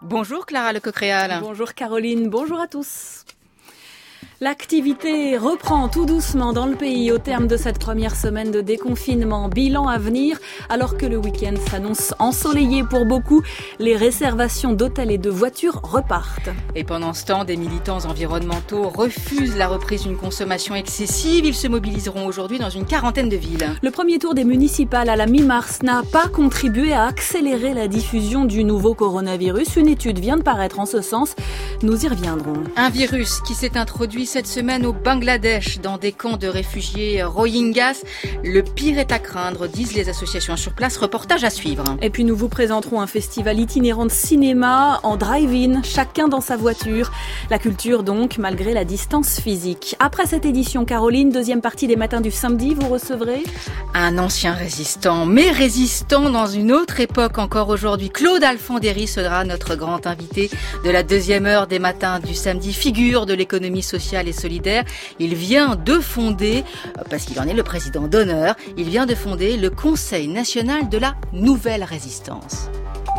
Bonjour Clara Lecoq-Réal. Bonjour Caroline, bonjour à tous. L'activité reprend tout doucement dans le pays au terme de cette première semaine de déconfinement. Bilan à venir, alors que le week-end s'annonce ensoleillé pour beaucoup, les réservations d'hôtels et de voitures repartent. Et pendant ce temps, des militants environnementaux refusent la reprise d'une consommation excessive. Ils se mobiliseront aujourd'hui dans une quarantaine de villes. Le premier tour des municipales à la mi-mars n'a pas contribué à accélérer la diffusion du nouveau coronavirus. Une étude vient de paraître en ce sens. Nous y reviendrons. Un virus qui s'est introduit cette semaine au Bangladesh, dans des camps de réfugiés Rohingyas. Le pire est à craindre, disent les associations sur place. Reportage à suivre. Et puis nous vous présenterons un festival itinérant de cinéma en drive-in, chacun dans sa voiture. La culture donc, malgré la distance physique. Après cette édition, Caroline, deuxième partie des matins du samedi, vous recevrez un ancien résistant, mais résistant dans une autre époque encore aujourd'hui. Claude Alfandéry sera notre grand invité de la deuxième heure des matins du samedi, figure de l'économie sociale et solidaire. Il vient de fonder, parce qu'il en est le président d'honneur, il vient de fonder le Conseil national de la nouvelle résistance.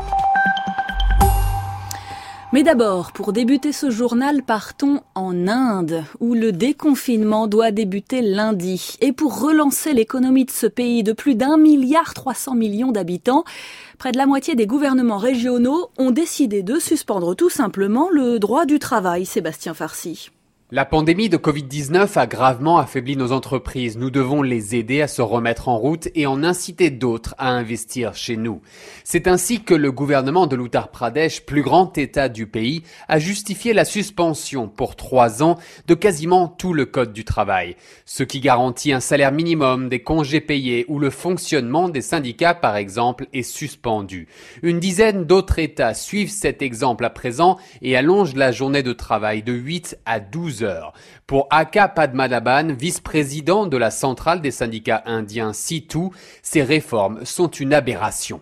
Mais d'abord, pour débuter ce journal, partons en Inde, où le déconfinement doit débuter lundi. Et pour relancer l'économie de ce pays de plus d'1,3 milliard d'habitants, près de la moitié des gouvernements régionaux ont décidé de suspendre tout simplement le droit du travail. Sébastien Farcy. La pandémie de Covid-19 a gravement affaibli nos entreprises. Nous devons les aider à se remettre en route et en inciter d'autres à investir chez nous. C'est ainsi que le gouvernement de l'Uttar Pradesh, plus grand État du pays, a justifié la suspension pour 3 ans de quasiment tout le code du travail. Ce qui garantit un salaire minimum, des congés payés ou le fonctionnement des syndicats par exemple est suspendu. Une dizaine d'autres États suivent cet exemple à présent et allongent la journée de travail de 8 à 12 heures. Pour Aka Padmanabhan, vice-président de la centrale des syndicats indiens SITU, ces réformes sont une aberration.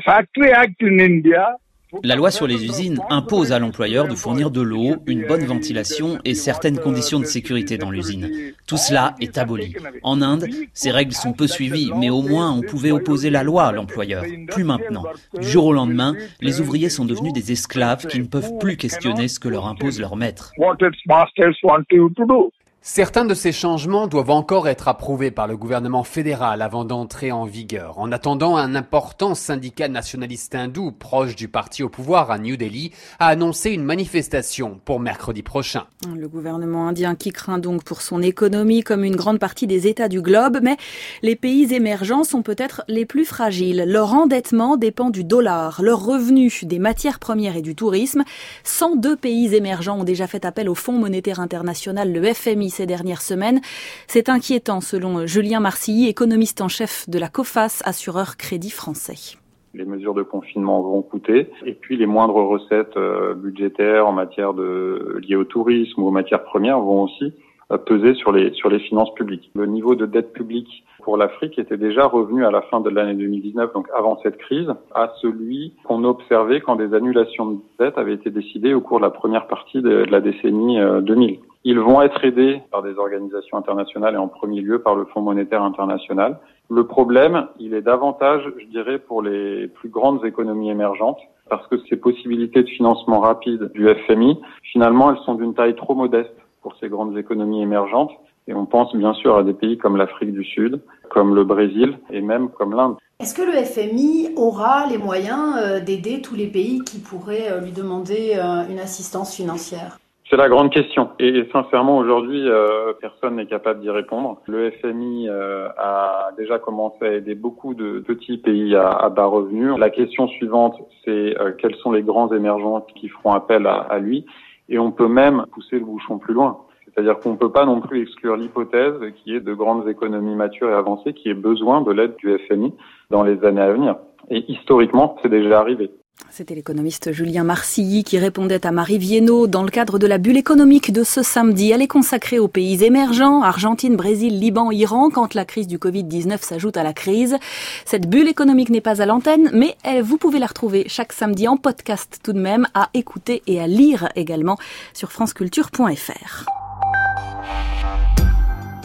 La loi sur les usines impose à l'employeur de fournir de l'eau, une bonne ventilation et certaines conditions de sécurité dans l'usine. Tout cela est aboli. En Inde, ces règles sont peu suivies, mais au moins on pouvait opposer la loi à l'employeur. Plus maintenant. Du jour au lendemain, les ouvriers sont devenus des esclaves qui ne peuvent plus questionner ce que leur impose leur maître. Certains de ces changements doivent encore être approuvés par le gouvernement fédéral avant d'entrer en vigueur. En attendant, un important syndicat nationaliste hindou proche du parti au pouvoir à New Delhi a annoncé une manifestation pour mercredi prochain. Le gouvernement indien qui craint donc pour son économie comme une grande partie des États du globe, mais les pays émergents sont peut-être les plus fragiles. Leur endettement dépend du dollar, leurs revenus des matières premières et du tourisme. 102 pays émergents ont déjà fait appel au Fonds monétaire international, le FMI, ces dernières semaines. C'est inquiétant selon Julien Marcilly, économiste en chef de la COFAS, assureur crédit français. Les mesures de confinement vont coûter et puis les moindres recettes budgétaires en matière liées au tourisme ou aux matières premières vont aussi peser sur les finances publiques. Le niveau de dette publique pour l'Afrique était déjà revenu à la fin de l'année 2019, donc avant cette crise, à celui qu'on observait quand des annulations de dette avaient été décidées au cours de la première partie de la décennie 2000. Ils vont être aidés par des organisations internationales et en premier lieu par le Fonds monétaire international. Le problème, il est davantage, je dirais, pour les plus grandes économies émergentes, parce que ces possibilités de financement rapide du FMI, finalement, elles sont d'une taille trop modeste pour ces grandes économies émergentes. Et on pense bien sûr à des pays comme l'Afrique du Sud, comme le Brésil et même comme l'Inde. Est-ce que le FMI aura les moyens d'aider tous les pays qui pourraient lui demander une assistance financière ? C'est la grande question. Et sincèrement, aujourd'hui, personne n'est capable d'y répondre. Le FMI a déjà commencé à aider beaucoup de petits pays à bas revenus. La question suivante, c'est quels sont les grands émergents qui feront appel à lui. Et on peut même pousser le bouchon plus loin. C'est-à-dire qu'on ne peut pas non plus exclure l'hypothèse qui est de grandes économies matures et avancées qui aient besoin de l'aide du FMI dans les années à venir. Et historiquement, c'est déjà arrivé. C'était l'économiste Julien Marcilly qui répondait à Marie Viennot dans le cadre de la bulle économique de ce samedi. Elle est consacrée aux pays émergents, Argentine, Brésil, Liban, Iran, quand la crise du Covid-19 s'ajoute à la crise. Cette bulle économique n'est pas à l'antenne, mais vous pouvez la retrouver chaque samedi en podcast tout de même, à écouter et à lire également sur franceculture.fr.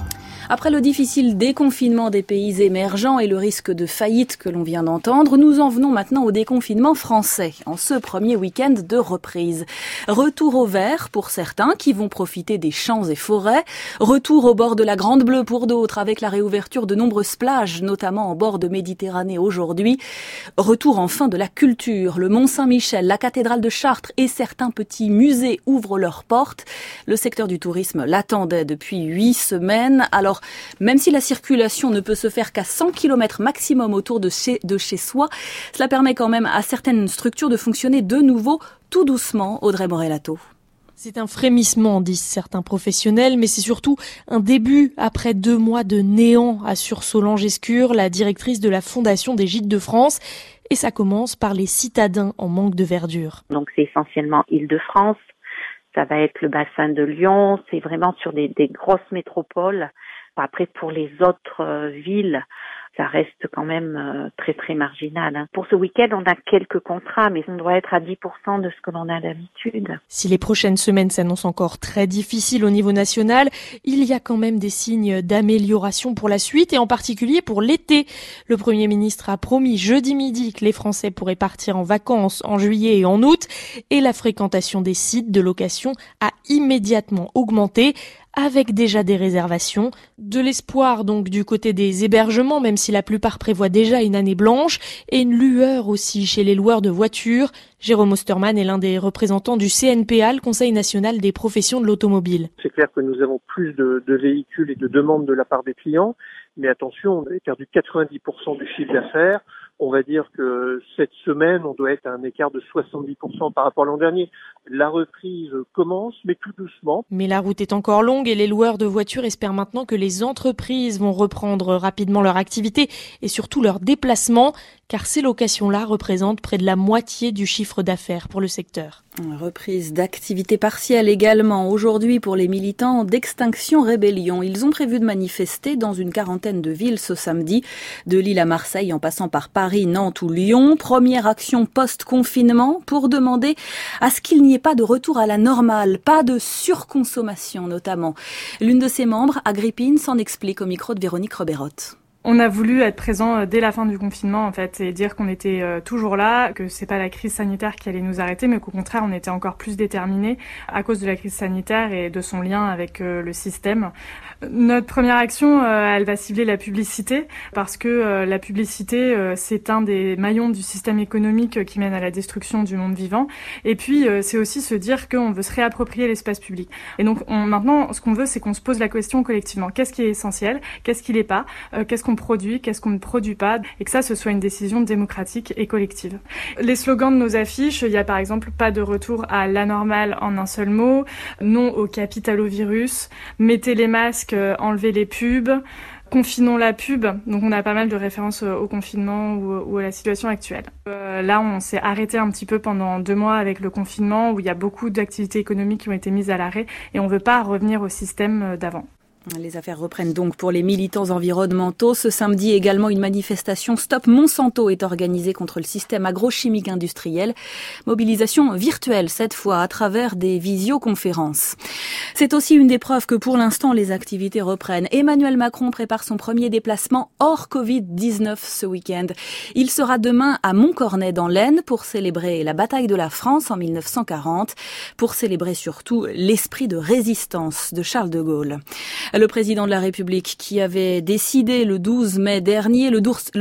Après le difficile déconfinement des pays émergents et le risque de faillite que l'on vient d'entendre, nous en venons maintenant au déconfinement français, en ce premier week-end de reprise. Retour au vert pour certains qui vont profiter des champs et forêts, retour au bord de la Grande Bleue pour d'autres avec la réouverture de nombreuses plages, notamment en bord de Méditerranée aujourd'hui. Retour enfin de la culture, le Mont-Saint-Michel, la cathédrale de Chartres et certains petits musées ouvrent leurs portes. Le secteur du tourisme l'attendait depuis 8 semaines. Alors, même si la circulation ne peut se faire qu'à 100 km maximum autour de chez soi, cela permet quand même à certaines structures de fonctionner de nouveau tout doucement. Audrey Morellato. C'est un frémissement, disent certains professionnels, mais c'est surtout un début après 2 mois de néant, assure Solange Escure, la directrice de la Fondation des Gîtes de France. Et ça commence par les citadins en manque de verdure. Donc c'est essentiellement Île-de-France. Ça va être le bassin de Lyon, c'est vraiment sur des grosses métropoles. Après, pour les autres villes, ça reste quand même très très marginal. Pour ce week-end, on a quelques contrats, mais on doit être à 10% de ce que l'on a d'habitude. Si les prochaines semaines s'annoncent encore très difficiles au niveau national, il y a quand même des signes d'amélioration pour la suite et en particulier pour l'été. Le Premier ministre a promis jeudi midi que les Français pourraient partir en vacances en juillet et en août et la fréquentation des sites de location a immédiatement augmenté, avec déjà des réservations. De l'espoir donc du côté des hébergements, même si la plupart prévoient déjà une année blanche, et une lueur aussi chez les loueurs de voitures. Jérôme Osterman est l'un des représentants du CNPA, le Conseil national des professions de l'automobile. C'est clair que nous avons plus de véhicules et de demandes de la part des clients, mais attention, on a perdu 90% du chiffre d'affaires. On va dire que cette semaine, on doit être à un écart de 70% par rapport à l'an dernier. La reprise commence, mais tout doucement. Mais la route est encore longue et les loueurs de voitures espèrent maintenant que les entreprises vont reprendre rapidement leur activité et surtout leur déplacement, car ces locations-là représentent près de la moitié du chiffre d'affaires pour le secteur. Reprise d'activité partielle également aujourd'hui pour les militants d'Extinction Rébellion. Ils ont prévu de manifester dans une quarantaine de villes ce samedi, de Lille à Marseille en passant par Paris, Nantes ou Lyon. Première action post-confinement pour demander à ce qu'il n'y ait pas de retour à la normale, pas de surconsommation notamment. L'une de ses membres, Agrippine, s'en explique au micro de Véronique Roberotte. On a voulu être présent dès la fin du confinement en fait et dire qu'on était toujours là, que c'est pas la crise sanitaire qui allait nous arrêter, mais qu'au contraire on était encore plus déterminés à cause de la crise sanitaire et de son lien avec le système. Notre première action, elle va cibler la publicité parce que la publicité c'est un des maillons du système économique qui mène à la destruction du monde vivant. Et puis c'est aussi se dire qu'on veut se réapproprier l'espace public. Et donc maintenant ce qu'on veut c'est qu'on se pose la question collectivement. Qu'est-ce qui est essentiel ? Qu'est-ce qui l'est pas ? Qu'est-ce qu'on produit, qu'est-ce qu'on ne produit pas, et que ça, ce soit une décision démocratique et collective. Les slogans de nos affiches, il y a par exemple pas de retour à l'anormal en un seul mot, non au capitalovirus, mettez les masques, enlevez les pubs, confinons la pub. Donc on a pas mal de références au confinement ou à la situation actuelle. Là, on s'est arrêté un petit peu pendant 2 mois avec le confinement où il y a beaucoup d'activités économiques qui ont été mises à l'arrêt et on veut pas revenir au système d'avant. Les affaires reprennent donc pour les militants environnementaux. Ce samedi également, une manifestation Stop Monsanto est organisée contre le système agrochimique industriel. Mobilisation virtuelle cette fois à travers des visioconférences. C'est aussi une des preuves que pour l'instant les activités reprennent. Emmanuel Macron prépare son premier déplacement hors Covid-19 ce week-end. Il sera demain à Montcornet dans l'Aisne pour célébrer la bataille de la France en 1940, pour célébrer surtout l'esprit de résistance de Charles de Gaulle. Le président de la République qui avait décidé le 12 mars dernier,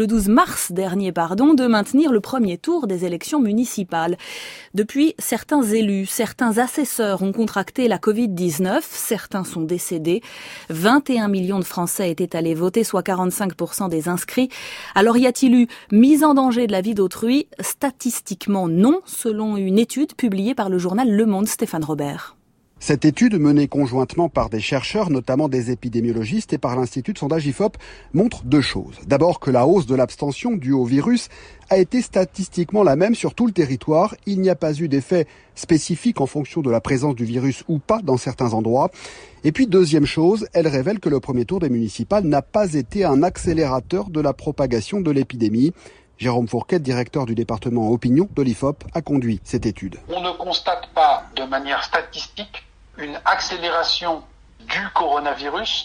de maintenir le premier tour des élections municipales. Depuis, certains élus, certains assesseurs ont contracté la Covid-19, certains sont décédés. 21 millions de Français étaient allés voter, soit 45% des inscrits. Alors y a-t-il eu mise en danger de la vie d'autrui ? Statistiquement non, selon une étude publiée par le journal Le Monde. Stéphane Robert. Cette étude, menée conjointement par des chercheurs, notamment des épidémiologistes et par l'Institut de sondage IFOP, montre 2 choses. D'abord que la hausse de l'abstention due au virus a été statistiquement la même sur tout le territoire. Il n'y a pas eu d'effet spécifique en fonction de la présence du virus ou pas dans certains endroits. Et puis deuxième chose, elle révèle que le premier tour des municipales n'a pas été un accélérateur de la propagation de l'épidémie. Jérôme Fourquet, directeur du département opinion de l'IFOP, a conduit cette étude. On ne constate pas de manière statistique une accélération du coronavirus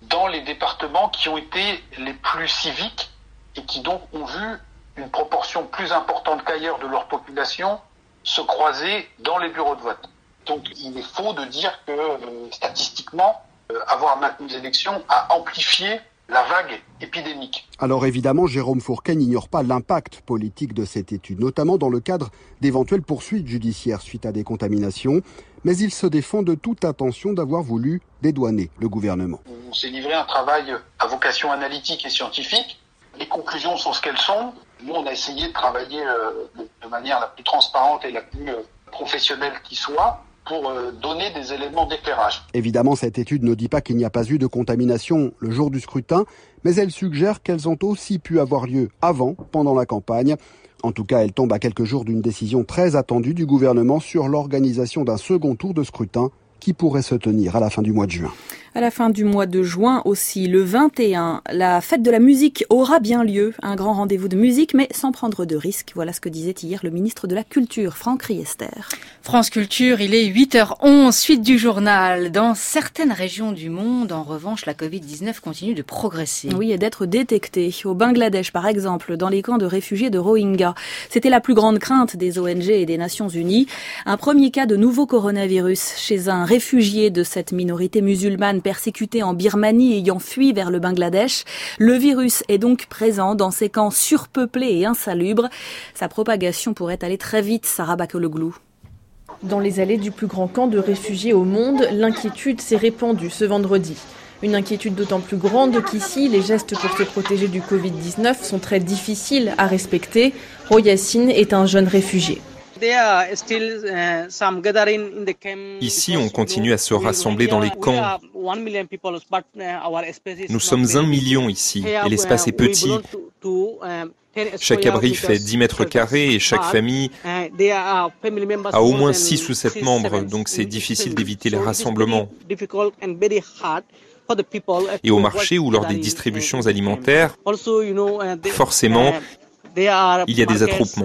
dans les départements qui ont été les plus civiques et qui donc ont vu une proportion plus importante qu'ailleurs de leur population se croiser dans les bureaux de vote. Donc il est faux de dire que statistiquement, avoir maintenu les élections a amplifié la vague épidémique. Alors évidemment, Jérôme Fourquet n'ignore pas l'impact politique de cette étude, notamment dans le cadre d'éventuelles poursuites judiciaires suite à des contaminations. Mais il se défend de toute intention d'avoir voulu dédouaner le gouvernement. On s'est livré un travail à vocation analytique et scientifique. Les conclusions sont ce qu'elles sont. Nous, on a essayé de travailler de manière la plus transparente et la plus professionnelle qui soit pour donner des éléments d'éclairage. Évidemment, cette étude ne dit pas qu'il n'y a pas eu de contamination le jour du scrutin, mais elle suggère qu'elles ont aussi pu avoir lieu avant, pendant la campagne. En tout cas, elle tombe à quelques jours d'une décision très attendue du gouvernement sur l'organisation d'un second tour de scrutin qui pourrait se tenir à la fin du mois de juin. À la fin du mois de juin aussi, le 21, la fête de la musique aura bien lieu. Un grand rendez-vous de musique, mais sans prendre de risques. Voilà ce que disait hier le ministre de la Culture, Franck Riester. France Culture, il est 8h11, suite du journal. Dans certaines régions du monde, en revanche, la Covid-19 continue de progresser. Oui, et d'être détectée. Au Bangladesh, par exemple, dans les camps de réfugiés de Rohingya. C'était la plus grande crainte des ONG et des Nations Unies. Un premier cas de nouveau coronavirus chez un réfugié de cette minorité musulmane persécuté en Birmanie ayant fui vers le Bangladesh. Le virus est donc présent dans ces camps surpeuplés et insalubres. Sa propagation pourrait aller très vite, Sarah Bakologlou. Dans les allées du plus grand camp de réfugiés au monde, l'inquiétude s'est répandue ce vendredi. Une inquiétude d'autant plus grande qu'ici, les gestes pour se protéger du Covid-19 sont très difficiles à respecter. Royassine est un jeune réfugié. Ici, on continue à se rassembler dans les camps. Nous sommes 1 million ici et l'espace est petit. Chaque abri fait 10 mètres carrés et chaque famille a au moins 6 ou 7 membres, donc c'est difficile d'éviter les rassemblements. Et au marché ou lors des distributions alimentaires, forcément, il y a des attroupements.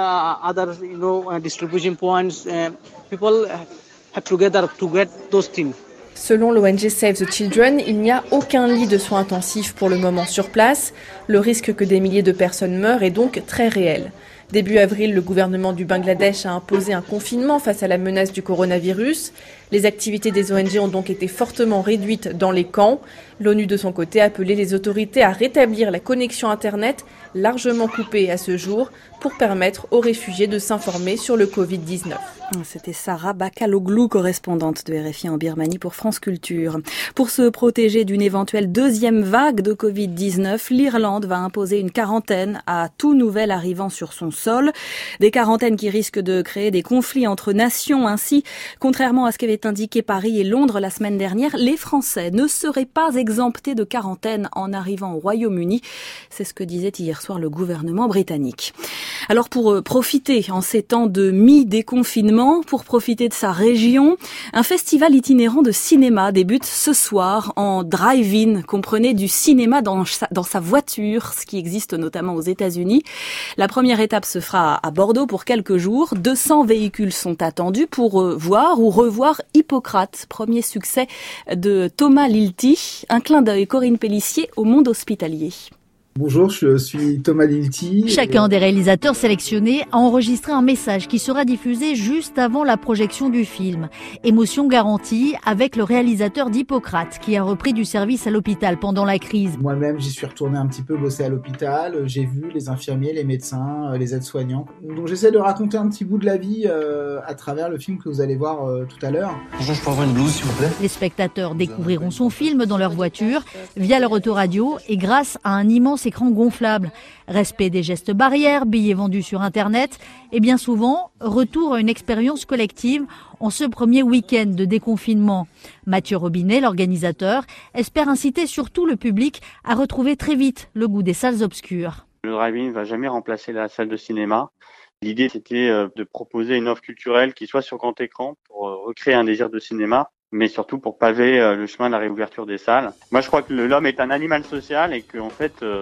Selon l'ONG Save the Children, il n'y a aucun lit de soins intensifs pour le moment sur place. Le risque que des milliers de personnes meurent est donc très réel. Début avril, le gouvernement du Bangladesh a imposé un confinement face à la menace du coronavirus. Les activités des ONG ont donc été fortement réduites dans les camps. L'ONU, de son côté, a appelé les autorités à rétablir la connexion Internet, largement coupée à ce jour, pour permettre aux réfugiés de s'informer sur le Covid-19. C'était Sarah Bakaloglou, correspondante de RFI en Birmanie pour France Culture. Pour se protéger d'une éventuelle deuxième vague de Covid-19, l'Irlande va imposer une quarantaine à tout nouvel arrivant sur son sol. Des quarantaines qui risquent de créer des conflits entre nations. Ainsi, contrairement à ce qu'avaient indiqué Paris et Londres la semaine dernière, les Français ne seraient pas exemptés de quarantaine en arrivant au Royaume-Uni. C'est ce que disait hier soir le gouvernement britannique. Alors pour profiter en ces temps de mi-déconfinement, pour profiter de sa région, un festival itinérant de cinéma débute ce soir en drive-in. Comprenez, du cinéma dans sa voiture, ce qui existe notamment aux États-Unis. La première étape se fera à Bordeaux pour quelques jours. 200 véhicules sont attendus pour voir ou revoir Hippocrate, premier succès de Thomas Lilti. Un clin d'œil, Corinne Pellissier, au monde hospitalier. Bonjour, je suis Thomas Lilti. Chacun des réalisateurs sélectionnés a enregistré un message qui sera diffusé juste avant la projection du film. Émotion garantie avec le réalisateur d'Hippocrate qui a repris du service à l'hôpital pendant la crise. Moi-même, j'y suis retourné un petit peu bosser à l'hôpital. J'ai vu les infirmiers, les médecins, les aides-soignants. Donc j'essaie de raconter un petit bout de la vie à travers le film que vous allez voir tout à l'heure. Bonjour, je peux avoir une blouse s'il vous plaît ? Les spectateurs découvriront son film dans leur voiture via leur autoradio et grâce à un immense écran gonflable. Respect des gestes barrières, billets vendus sur Internet et bien souvent, retour à une expérience collective en ce premier week-end de déconfinement. Mathieu Robinet, l'organisateur, espère inciter surtout le public à retrouver très vite le goût des salles obscures. Le drive-in ne va jamais remplacer la salle de cinéma. L'idée, c'était de proposer une offre culturelle qui soit sur grand écran pour recréer un désir de cinéma, mais surtout pour paver le chemin de la réouverture des salles. Moi, je crois que l'homme est un animal social et qu'en fait,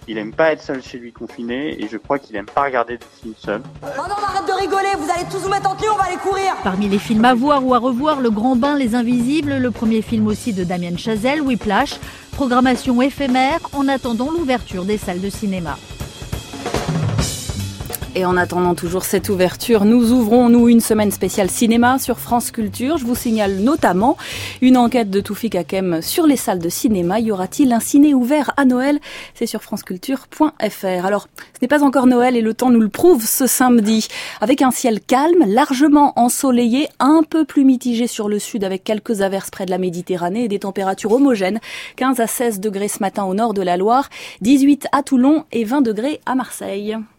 Il aime pas être seul chez lui confiné et je crois qu'il aime pas regarder des films seul. Oh non, arrête de rigoler, vous allez tous vous mettre en tenue, on va aller courir. Parmi les films à voir ou à revoir, Le Grand Bain, Les Invisibles, le premier film aussi de Damien Chazelle, Whiplash. Programmation éphémère en attendant l'ouverture des salles de cinéma. Et en attendant toujours cette ouverture, nous ouvrons, une semaine spéciale cinéma sur France Culture. Je vous signale notamment une enquête de Toufik Hakem sur les salles de cinéma. Y aura-t-il un ciné ouvert à Noël ? C'est sur franceculture.fr. Alors, ce n'est pas encore Noël et le temps nous le prouve ce samedi. Avec un ciel calme, largement ensoleillé, un peu plus mitigé sur le sud avec quelques averses près de la Méditerranée et des températures homogènes. 15 à 16 degrés ce matin au nord de la Loire, 18 à Toulon et 20 degrés à Marseille.